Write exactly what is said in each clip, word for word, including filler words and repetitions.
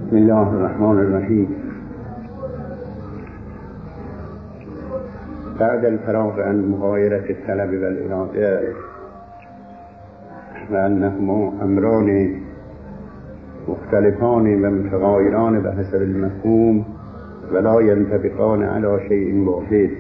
بسم الله الرحمن الرحیم. بعد الفراغ عن مغايرة الطلب والإرادة وأنهما أمران مختلفان ومتغايران بحسب المفهوم ولا ينطبقان على شيء واحد،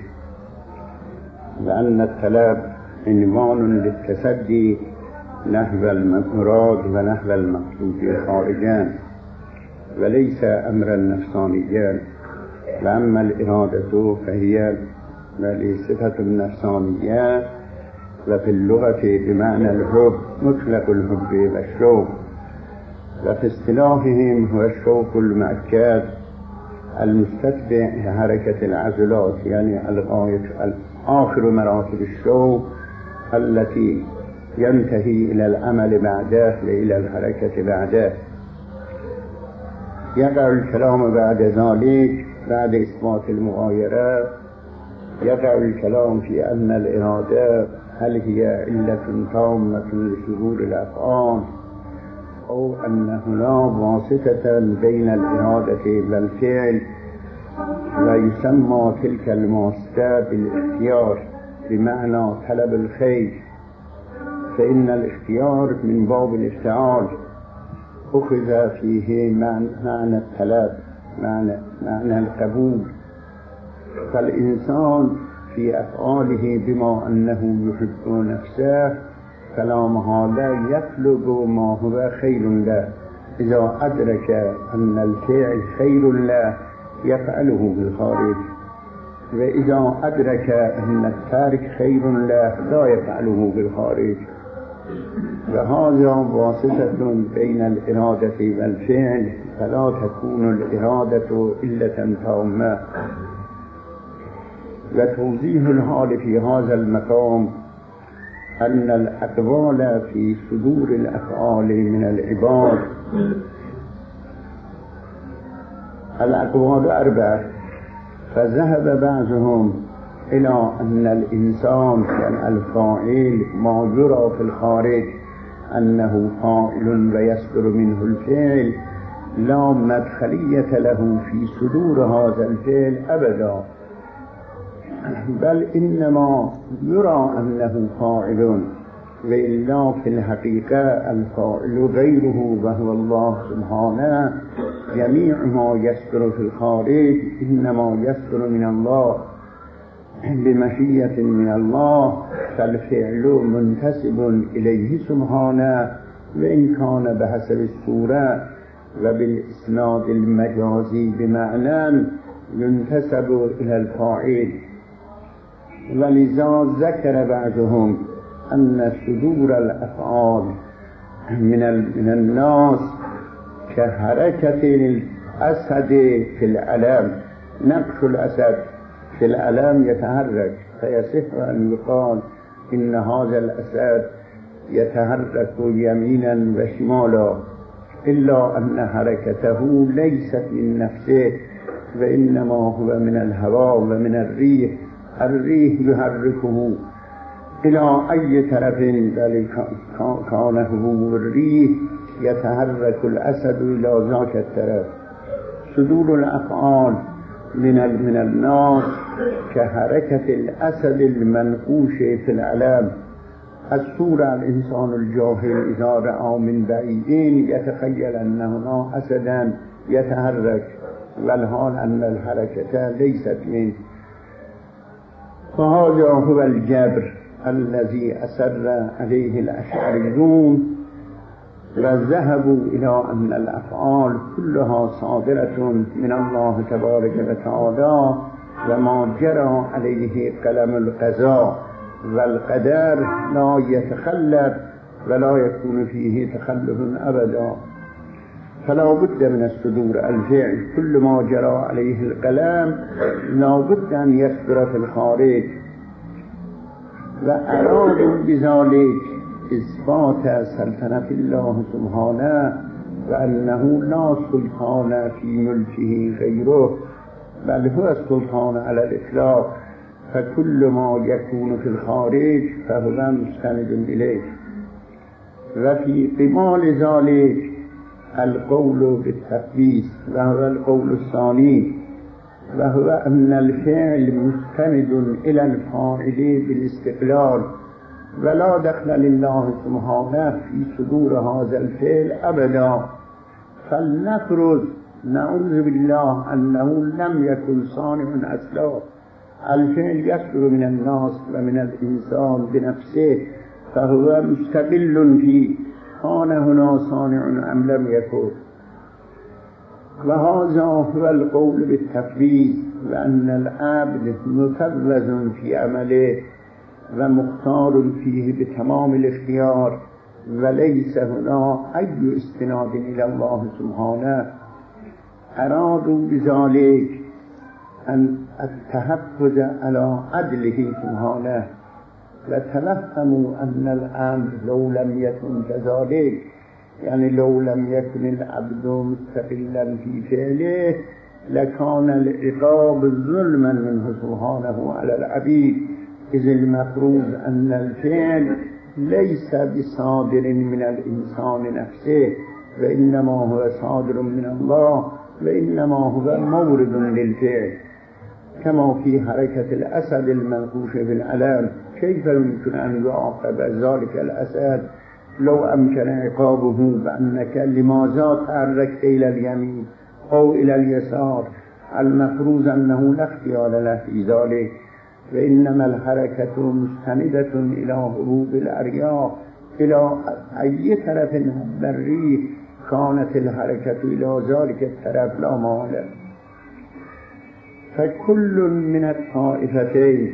وأن الطلب عنوان للتصدي نحو المراد ونحو المقصود خارجا وليس أمرا نفسانيا، وأما الإرادة فهي صفة نفسانية وفي اللغة بمعنى الحب مطلق الحب والشوق، وفي اصطلاحهم هو الشوق المؤكد المستتبع لحركة العضلات، يعني الغاية آخر مراتب الشوق التي ينتهي إلى العمل بعده إلى الحركة بعده. يقع الكلام بعد ذلك بعد إثبات المغايرة، يقع الكلام في أن الإرادة هل هي علة تامة لشهور الأفعال أو أن هناك واسطة بين الإرادة والفعل، ويسمى تلك الواسطة بالاختيار بمعنى طلب الخير، فإن الاختيار من باب الافتعال أخذ فيه معنى الطلب، معنى, معنى القبول. فالإنسان في أفعاله بما أنه يحب نفسه فلا محالة يطلب ما هو خير له، إذا أدرك أن الفعل خير له يفعله بالخارج، وإذا أدرك أن الترك خير له لا يفعله بالخارج. وهذا واسطة بين الإرادة والفعل، فلا تكون الإرادة إلة تامة. وتوضيح الحال في هذا المقام أن الأقوال في صدور الأفعال من العباد الأقوال أربعة، فذهب بعضهم إلى أن الإنسان يعني الفاعل ما يرى في الخارج أنه فاعل ويصدر منه الفعل لا مدخلية له في صدور هذا الفعل أبدا، بل إنما يرى أنه فاعل، وإلا في الحقيقة الفاعل غيره وهو الله سبحانه. جميع ما يصدر في الخارج إنما يصدر من الله بمشيئة من الله، فالفعل منتسب إليه سبحانه، وإن كان بحسب الصورة وبالإسناد المجازي بمعنى ينتسب إلى الفاعل. ولذا ذكر بعضهم أن صدور الأفعال من من الناس كحركة الأسد في العلم، نقش الأسد في العلم يتحرك، فيصح أن يقال إن هذا الأسد يتحرك يمينا وشمالا، إلا أن حركته ليست من نفسه وإنما هو من الهواء ومن الريح. الريح يحركه إلى أي طرف كان هو الريح يتحرك الأسد إلى ذاك الطرف. صدور الأفعال من من الناس كحركة الأسد المنقوش في العلم. الصورة الإنسان الجاهل إذا رأى من بعيدين يتخيل أن هنا أسدا يتحرك، والحال أن الحركة ليست منه. فهذا هو الجبر الذي أسر عليه الأشعريون، وذهبوا إلى أن الأفعال كلها صادرة من الله تبارك وتعالى، وما جرى عليه قلم القضاء والقدر لا يتخلف ولا يكون فيه تخلف أبدا، فلا بد من الصدور الفعل. كل ما جرى عليه القلم لا بد أن يصدر في الخارج. وأرادوا بذلك إثبات سلطنة الله سبحانه، وأنه لا سلطان في ملكه غيره، بل هو السلطان على الإطلاق، فكل ما يكون في الخارج فهو مستند إليه. وفي قبال ذلك القول بالتفويض وهو القول الثاني، وهو أن الفعل مستند إلى الفاعل بالاستقلال، ولا دخل لله سبحانه في صدور هذا الفعل أبدا. فلنفرض نعوذ بالله أنه لم يكن صانع أصلا، الفعل يصدر من الناس ومن الإنسان بنفسه، فهو مستقل فيه، كان هنا صانع أم لم يكن. وهذا هو القول بالتفويض، وأن العبد مفوض في عمله ومختار فيه بتمام الاختيار، وليس هنا أي استناد إلى الله سبحانه. أرادوا بذلك أن التحفظ على عدله سبحانه، وتفهموا أن الأمر لو لم يكن كذلك، يعني لو لم يكن العبد مستقلا في فعله لكان العقاب ظلما منه سبحانه على العبيد، إذ المفروض أن الفعل ليس بصادر من الإنسان نفسه، وإنما هو صادر من الله، وإنما هو مورد للفعل. كما في حركة الأسد المنقوش في العلم، كيف يمكن أن يعاقب ذلك الأسد لو أمكن عقابه بأنك لماذا تحركت إلى اليمين أو إلى اليسار؟ المفروض أنه لا اختيار له في ذلك، وإنما الحركة مستندة إلى هروب الأرياح إلى أي طرف بري كانت الحركة إلى ذلك الطرف لا مال. فكل من الطائفتين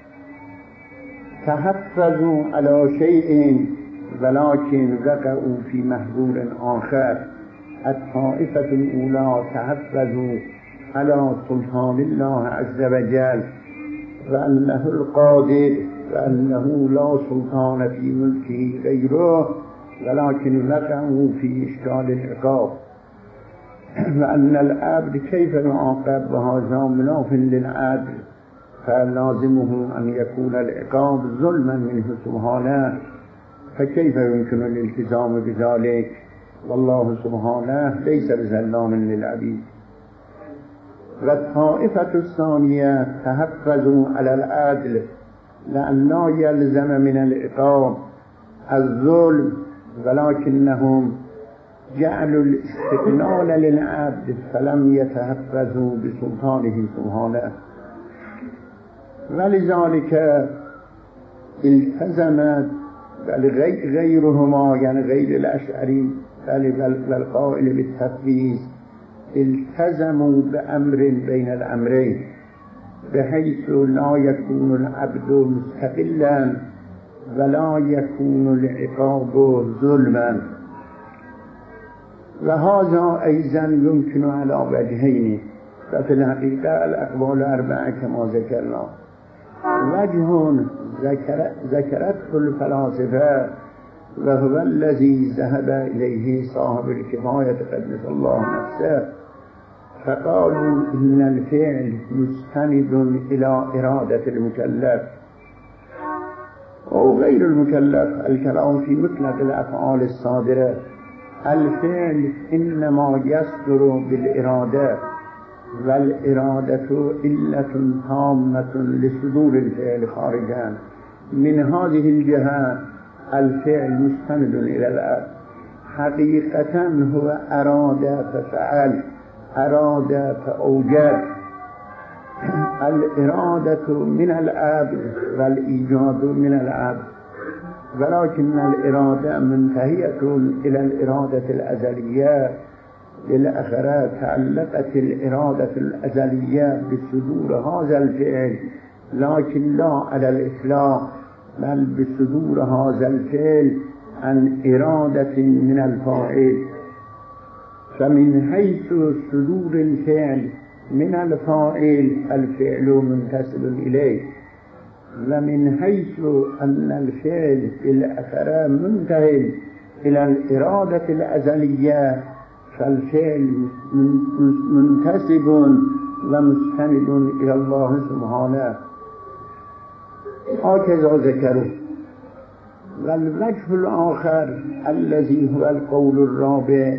تحفظوا على شيء ولكن وقعوا في محظور آخر. الطائفة الأولى تحفظوا على سلطان الله عز وجل وأنه القادر وأنه لا سلطان في ملكه غيره، ولكن وقعوا في إشكال العقاب، وأن العبد كيف يعاقب وهذا مناف للعدل، فلازمه أن يكون العقاب ظلما منه سبحانه، فكيف يمكن الالتزام بذلك؟ والله سبحانه ليس بظلام للعبيد. والطائفة الثانية تحفظوا على العدل لأن لا يلزم من العقاب الظلم، ولكنهم جعلوا الاستقلال للعبد فلم يتحفظوا بسلطانه سبحانه، ولذلك التزمت غيرهما، يعني غير الأشعري والقائل بالتفويض، التزموا بأمر بين الأمرين، بحيث لا يكون العبد مستقلا ولا يكون العقاب ظلما. وهذا أيضا يمكن على وجهين، ففي الحقيقة الأقوال أربعة كما ذكرنا. وجه ذكر ذكرته الفلاسفة وهو الذي ذهب إليه صاحب الكفاية قدس الله نفسه، فقالوا إن الفعل مستند إلى إرادة المكلف أو غير المكلف. الكلام في مطلق الأفعال الصادرة، الفعل إنما يصدر بالإرادة، والإرادة علة تامة لصدور الفعل خارجا. من هذه الجهة الفعل مستند إلى الأرض، حقيقة هو أراد ففعل، أراد فأوجد. الإرادة من العبد والإيجاد من العبد، ولكن الإرادة منتهية إلى الإرادة الأزلية. للآخرة تعلقت الإرادة الأزلية بصدور هذا الفعل، لكن لا على الإطلاق، بل بصدور هذا الفعل عن إرادة من الفاعل. فمن حيث صدور الفعل من الفاعل الفعل منتسب إليه، ومن حيث أن الفعل في الآخرة منتهي إلى الإرادة الأزلية فالفعل منتسب ومستند إلى الله سبحانه. هكذا ذكروا. والوجه الآخر الذي هو القول الرابع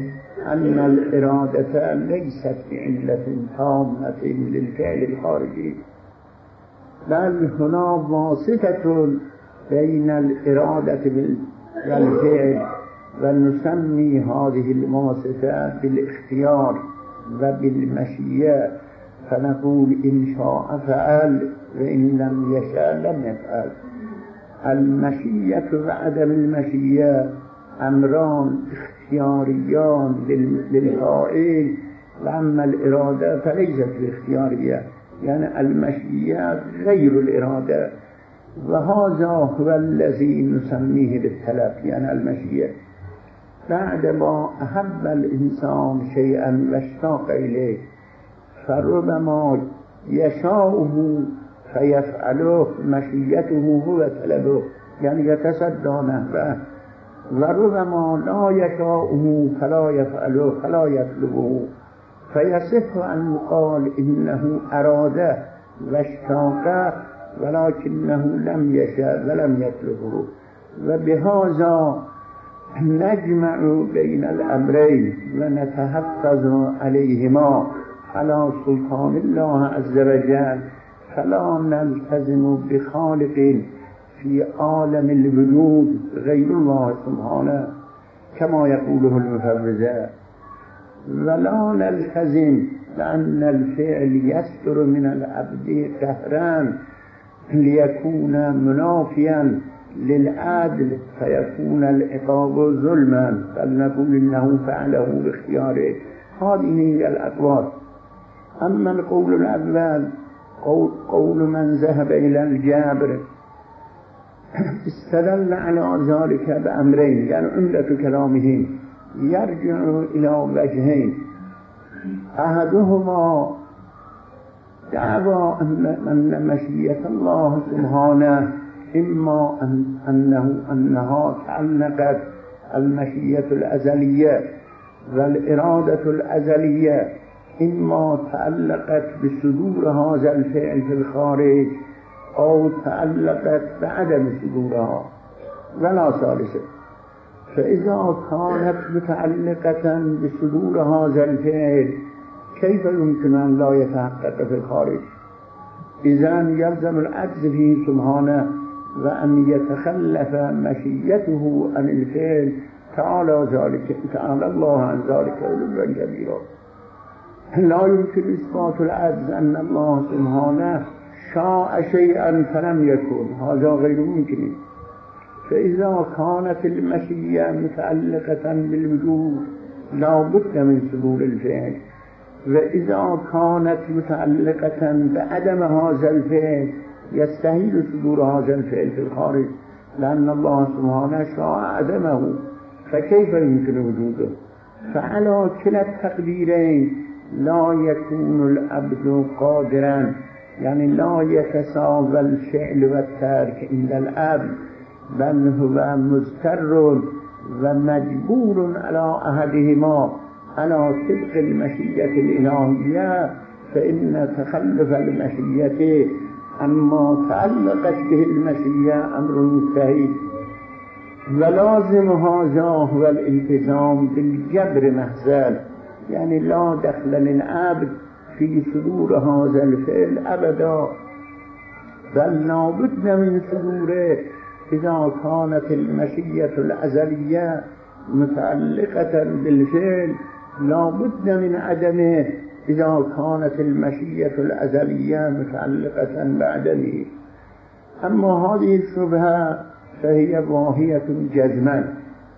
أن الإرادة ليست بعلة تامة للفعل الخارجي، بل هنا واسطة بين الإرادة والفعل، ونسمي هذه الواسطة بالاختيار وبالمشيئة، فنقول إن شاء فعل وإن لم يشاء لم يفعل. المشيئة وعدم المشيئة أمران اختياريان للفاعل، وأما الإرادة فليست باختيارية، يعني المشيئة غير الإرادة، وهذا هو الذي نسميه بالطلب، يعني المشيئة. بعدما أحب الإنسان شيئا واشتاق إليه فربما يشاءه فيفعله، مشيئته هو طلبه، يعني يتصدى نحوه، وربما لا يشاءه فلا يفعله فلا يطلبه، فيصح أن يقال إنه أراد واشتاق ولكنه لم يشاء ولم يطلبه. وبهذا نجمع بين الأمرين ونتحفظ عليهما على سلطان الله عز وجل، فلا نلتزم بخالق في عالم الوجود غير الله سبحانه كما يقوله المفوضة، ولا نلتزم لأن الفعل يصدر من العبد قهرا ليكون منافيا للعدل فيكون العقاب ظلما، بل نقول إنه فعله باختياره. هذه هي الأقوال. أما القول الأول قول, قول من ذهب إلى الجبر استدل على ذلك بأمرين، يعني عمدة كلامهم يرجع إلى وجهين. أحدهما دعوى أن مشيئة الله سبحانه إما أن أنه أنها تعلقت المشيئة الأزلية والإرادة الأزلية، إما تعلقت بصدور هذا الفعل في الخارج أو تعلقت بعدم صدورها، ولا ثالثة. فإذا كانت متعلقة بصدور هذا الفعل كيف يمكن أن لا يتحقق في الخارج؟ إذن يلزم العجز فيه سبحانه وأن يتخلف مشيته عن الفعل، تعالى ذلك تعالى الله عن ذلك علوا كبيرا. لا يمكن إثبات العجز أن الله سبحانه شاء شيئا فلم يكن، هذا غير ممكن. فإذا كانت المشيئة متعلقة بالوجود لا بد من صدور الفعل، وإذا كانت متعلقة بعدم هذا الفعل يستحيل صدور هذا الفعل في الخارج، لأن الله سبحانه شاء عدمه، فكيف يمكن وجوده؟ فعلى كلا التقديرين لا يكون العبد قادرا، يعني لا يتساوى الفعل والترك عند العبد، بل هو مضطر ومجبور على أحدهما على طبق المشيئة الإلهية، فإن تخلف المشيئة أما تعلقت به المشيئة أمر مستحيل. ولازم هذا هو الالتزام بالجبر محزن، يعني لا دخل للعبد في صدور هذا الفعل أبدا، بل لا بد من صدوره إذا كانت المشيئة الأزلية متعلقة بالفعل، لا بد من عدمه إذا كانت المشيئة الأزلية متعلقة بعدمه. أما هذه الشبهة فهي واهية جزما.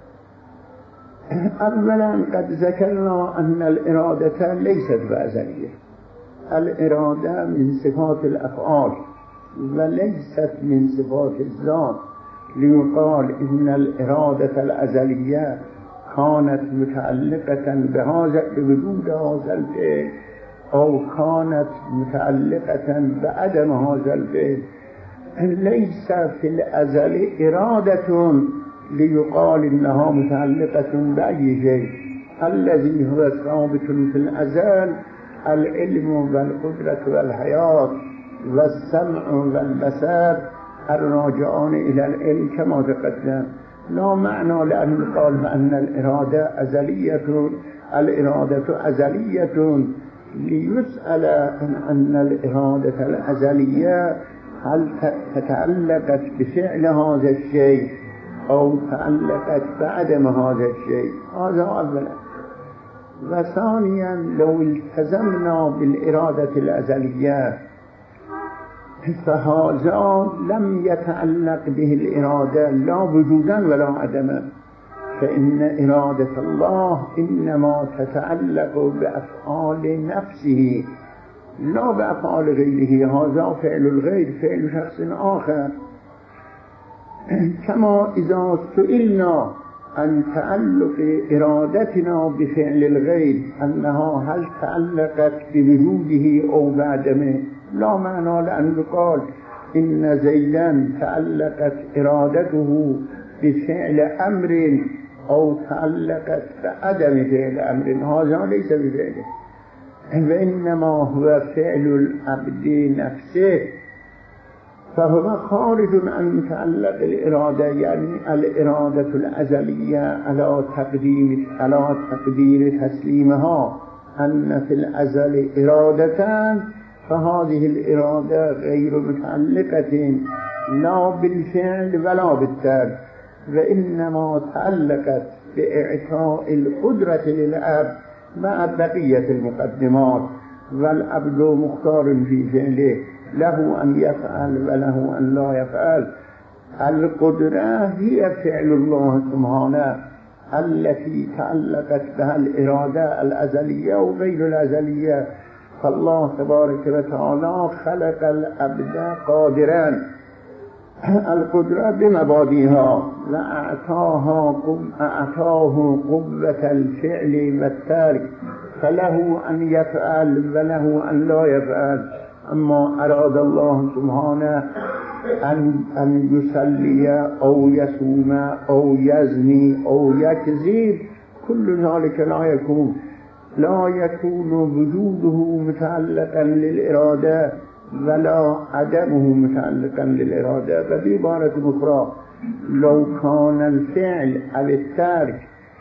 أولا قد ذكرنا أن الإرادة ليست بأزلية، الإرادة من صفات الأفعال وليست من صفات الذات، ليقال إن الإرادة الأزلية كانت متعلقة بهذا بوجود هذا الفعل أو كانت متعلقة بعدم هذا الفعل. ليس في الأزل إرادة ليقال إنها متعلقة بأي شيء. الذي هو ثابت في الأزل العلم والقدرة والحياة والسمع والبصر الراجعون إلى العلم كما تقدم. لا معنى لأن يقال بأن الإرادة أزلية الإرادة أزلية ليسأل أن الإرادة الأزلية هل تتعلقت بفعل هذا الشيء أو تعلقت بعدم هذا الشيء. هذا أولا. وثانيا لو التزمنا بالإرادة الأزلية فهذا لم يتعلق به الإرادة لا وجودا ولا عدما، فإن إرادة الله إنما تتعلق بأفعال نفسه لا بأفعال غيره. هذا فعل الغير فعل شخص آخر. كما إذا سئلنا عن تعلق إرادتنا بفعل الغير أنها هل تعلقت بوجوده أو بعدمه، لا معنى لأن يقال إن زيدا تعلقت إرادته بفعل أمر أو تعلقت بعدم فعل أمر، هذا ليس بفعله، وإنما هو فعل العبد نفسه، فهو خارج عن متعلق الإرادة. يعني الإرادة الأزلية على تقدير على تقدير تسليمها أن في الأزل إرادتان، فهذه الإرادة غير متعلقة لا بالفعل ولا بالترك، وإنما تعلقت بإعطاء القدرة للعبد مع بقية المقدمات، والعبد مختار في فعله، له أن يفعل وله أن لا يفعل. القدرة هي فعل الله سبحانه التي تعلقت بها الإرادة الأزلية وغير الأزلية. فالله تبارك وتعالى خلق العبد قادرا القدرة بمبادئها وأعطاه أعطاه قوة الفعل والترك، فله أن يفعل وله أن لا يفعل. أما أراد الله سبحانه أن أن يصلي أو يصوم أو يزني أو يكذب، كل ذلك لا يكون لا يكون وجوده متعلقا للإرادة ولا عدمه متعلقا للإرادة. بعبارة أخرى، لو كان الفعل أو الترك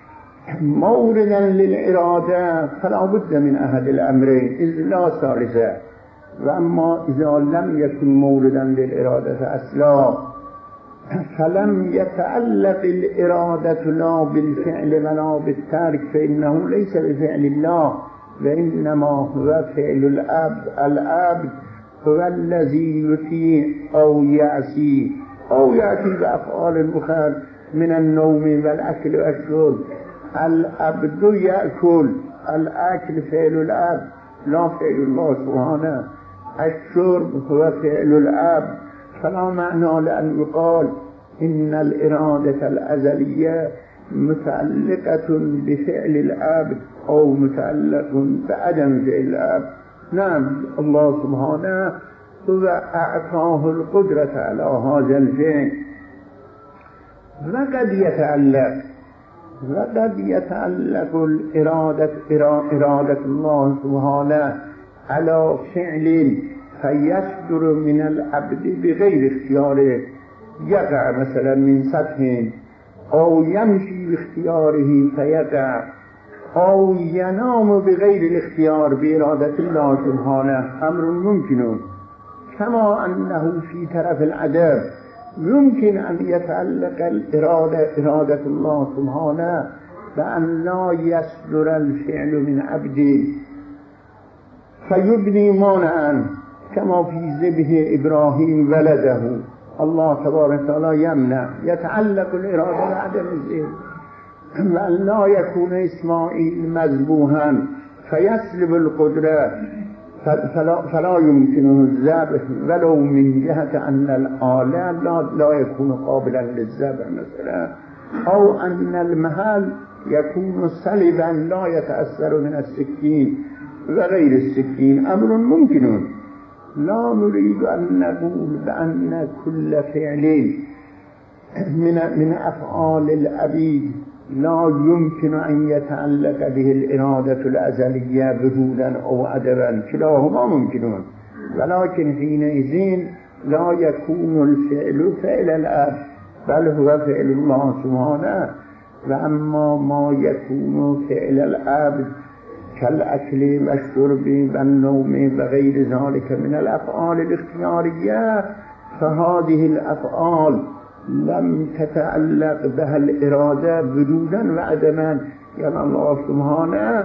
موردا للإرادة فلا بد من أحد الأمرين إذ لا ثالث، وأما إذا لم يكن موردا للإرادة أصلا فلم يتعلق الإرادة لا بالفعل ولا بالترك فإنه ليس بفعل الله، وإنما هو فعل العبد. العبد هو الذي يطيع أو يعصي أو يأتي بأفعال أخرى من النوم والأكل والشرب. العبد يأكل، الأكل فعل العبد لا فعل الله سبحانه. الشرب هو فعل العبد، فلا معنى لأن يقال إن الإرادة الأزلية متعلقة بفعل العبد أو متعلق بعدم فعل العبد. نعم، الله سبحانه هو أعطاه القدرة على هذا الفعل، وقد يتعلق وقد يتعلق الإرادة إرادة الله سبحانه على فعل فيصدر من العبد بغير اختياره، يقع مثلا من سطح أو يمشي باختياره فيقع أو ينام بغير الاختيار بإرادة الله سبحانه، أمر ممكن. كما أنه في طرف العدم يمكن أن يتعلق الإرادة إرادة الله سبحانه بأن لا يصدر الفعل من عبده فيبني مانعا، كما في ذبح إبراهيم ولده. الله تبارك وتعالى يمنع، يتعلق الإرادة بعدم الذبح، وأن لا يكون إسماعيل مذبوحا فيسلب القدرة فلا, فلا يمكنه الذبح ولو من جهة أن الآلة لا, لا يكون قابلا للذبح مثلا، أو أن المحل يكون صلبا لا يتأثر من السكين وغير السكين، أمر ممكن. لا نريد أن نقول بأن كل فعل من, من أفعال العبيد لا يمكن أن يتعلق به الإرادة الأزلية وجودا أو عدما، كلاهما ممكنون، ولكن حينئذ لا يكون الفعل فعل العبد بل هو فعل الله سبحانه. و اما ما یکون فعل العبد کالاکل و الشرب و النوم و غیر ذلك من الافعال الاختیاریه فهذه الافعال لم تتعلق بها الاراده وجودا و عدما. یعنی الله سبحانه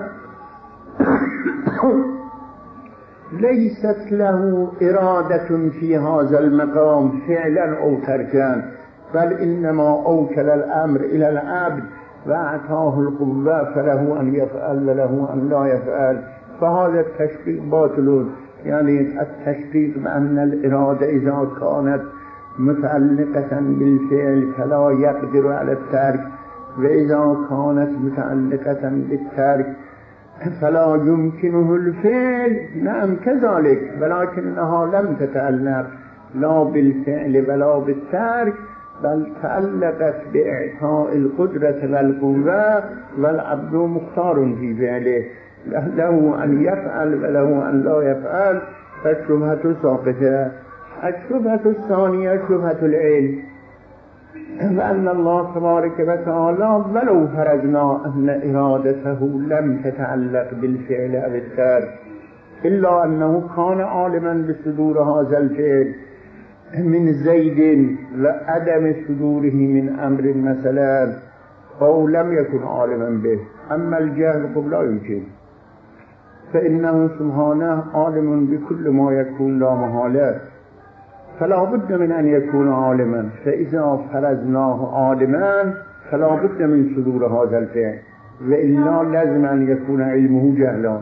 ليست له إرادة في هذا المقام فعلا أو تركا، بل إنما أوكل الأمر إلى العبد وأعطاه القوة فله أن يفعل وله أن لا يفعل. فهذا التشبيه باطل. يعني التشبيه بأن الإرادة إذا كانت متعلقة بالفعل فلا يقدر على الترك، وإذا كانت متعلقة بالترك فلا يمكنه الفعل. نعم كذلك، ولكنها لم تتعلق لا بالفعل ولا بالترك، بل تعلقت بإعطاء القدرة والقوة، والعبد مختار في فعله، له أن يفعل وله أن لا يفعل. فالشبهة ساقطة. الشبهة الثانية شبهة العلم، وأن الله تبارك وتعالى ولو فرضنا أن إرادته لم تتعلق بالفعل أو الترك إلا أنه كان عالما بصدور هذا الفعل من زيد وعدم صدوره من أمر مثلا، أو لم يكن عالما به. أما الجهل لا يمكن، فإنه سبحانه عالم بكل ما يكون لا محالة، فلا بد من أن يكون عالما. فإذا فرضناه عالما فلا بد من صدور هذا الفعل، وإلا لازم أن يكون علمه جهلا.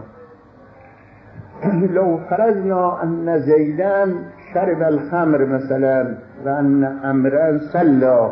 لو فرضنا أن زيدان شرب الخمر مثلا وأن أمرا سلا،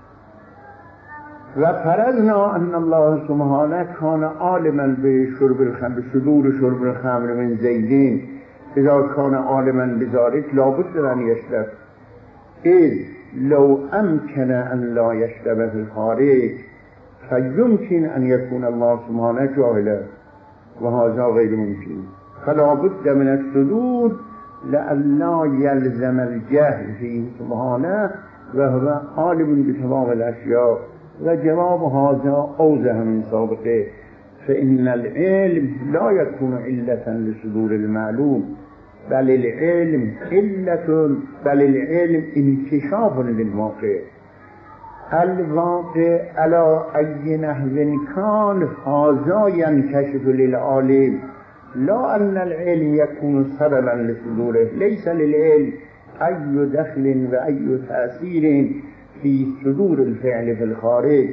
وفرضنا أن الله سبحانه كان عالما بشرب الخمر، بصدور شرب الخمر من زيدين، إذا كان عالما بذلك لابد أن يشرب، إذ لو أمكن أن لا يشرب في الخارج فيمكن أن يكون الله سبحانه جاهلا، وهذا غير ممكن. فلا بد من الصدور لئلا يلزم الجهل فيه سبحانه وهو عالم بتمام الأشياء. وجواب هذا أوضح من سابقه، فإن العلم لا يكون علة لصدور المعلوم، بل العلم علة، بل العلم انكشاف للواقع. الواقع على أي نحو كان هذا ينكشف للعالم، لا أن العلم يكون سببا لصدوره. ليس للعلم أي دخل وأي تأثير في صدور الفعل في الخارج.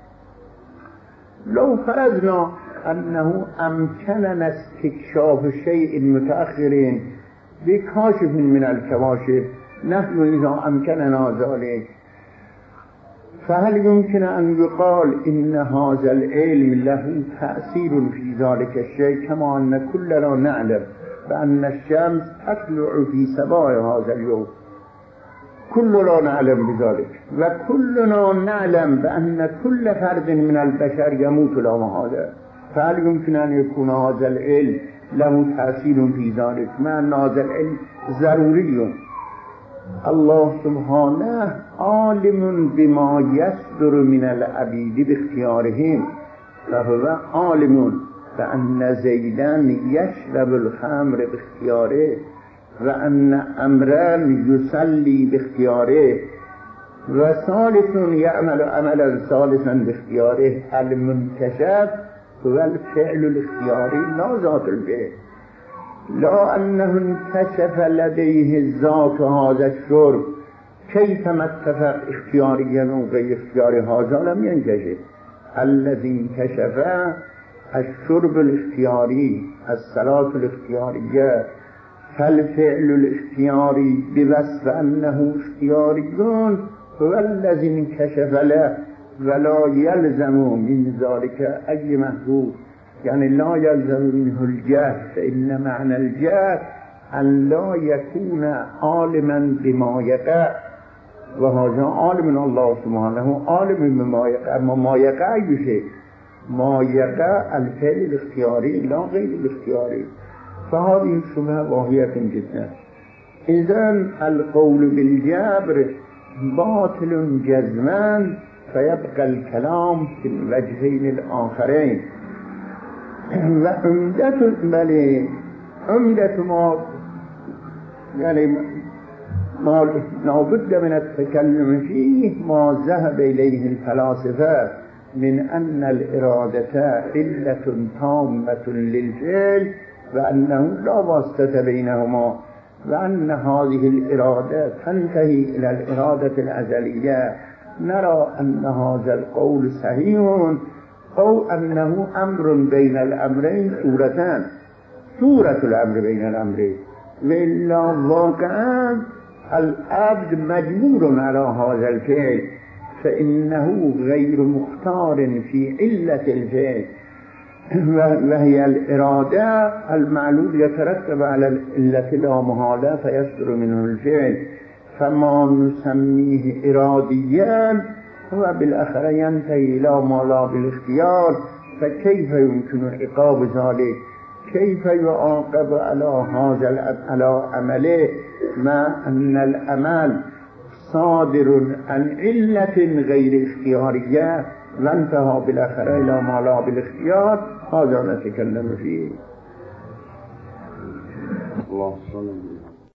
لو فرضنا أنه أمكننا استكشاف شيء متأخر بكاشف من الكواشف، نحن إذا أمكننا ذلك، فهل يمكن أن يقال إن هذا العلم له تأثير في ذلك الشيء، كما أن كلنا نعلم بأن الشمس تطلع في صباح هذا اليوم، كلنا نعلم بذلك، وكلنا نعلم بأن كل فرد من البشر يموت لا محالة. فهل يمكن أن يكون هذا العلم له تأثير في ذلك، مع أن هذا العلم ضروري؟ الله سبحانه عالم بما يصدر من العبيد باختيارهم، فهو عالم بأن زيدا يشرب الخمر باختياره، وأن أمرا يصلي باختياره، وثالث يعمل عملا ثالثا باختياره. المنكشف هو الفعل الاختياري لا ذات الفعل، لا أنه انكشف لديه ذات هذا الشرب كيفما اتفق اختياريا وغير اختياري، هذا لم ينكشف. الذي انكشف الشرب الاختياري، الصلاة الاختيارية، فالفعل الاختياري بوصف أنه اختياري هو الذي انكشف له، ولا يلزم من ذلك أي محذور. يعني لا يلزم منه الجهل، فإن معنى الجهل أن لا يكون عالما بما يقع، وهذا عالم الله سبحانه عالم بما يقع. أما ما يقع أي شيء، ما يقع الفعل الاختياري لا غير الاختياري. فهذه الشبهة واهية جدا. إذن القول بالجبر باطل جزما فيبقى الكلام في الوجهين الآخرين. وعمدة بل عمدة ما يعني ما لابد من التكلم فيه ما ذهب إليه الفلاسفة من أن الإرادة علة تامة للفعل وأنه لا واسطة بينهما، وأن هذه الإرادة تنتهي إلى الإرادة الأزلية. نرى أن هذا القول صحيح أو أنه أمر بين الأمرين صورتان، صورة الأمر بين الأمرين، وإلا واقعا العبد مجبور على هذا الفعل فإنه غير مختار في علة الفعل، وهي الإرادة. المعلول يترتب على العلة لا محالة فيصدر منه الفعل، فما نسميه إراديا هو بالآخر ينتهي إلى ما لا بالاختيار. فكيف يمكن عقاب ذلك؟ كيف يعاقب على هذا على عمله ما أن العمل صادر عن علة غير اختيارية وانتهى بالآخر إلى ما لا بالاختيار؟ هذا نتكلم فيه. الله صلى الله عليه وسلم.